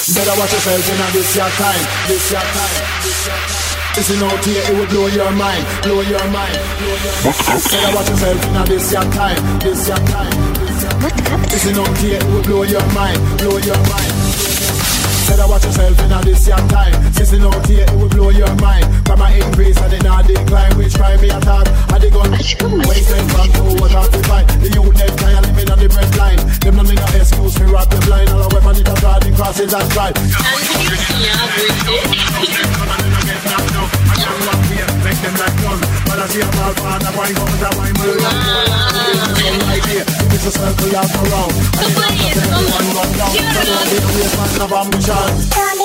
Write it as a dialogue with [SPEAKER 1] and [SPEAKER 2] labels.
[SPEAKER 1] Better watch yourself in this your time, this your time, this your time. Listen out here, it will blow your mind, blow your mind, blow your mind. Better watch yourself in this your time, this your time, this your time. Listen out here, it will blow your mind, blow your mind. Better watch yourself in this your time. Listen out here, it will blow your mind. From my increase and then I decline. Which crime me attack? I dig on wasteland from 245. The youth them can't living on the bread line. Them not need no excuse to rob the blind. All the weapon it a guarding crosses and drive. Make them like none, but I see a ball fan, a wine comes a wine will not right here, it's a circle you have to round. And it's not one run down, so don't be a waste man of ambition.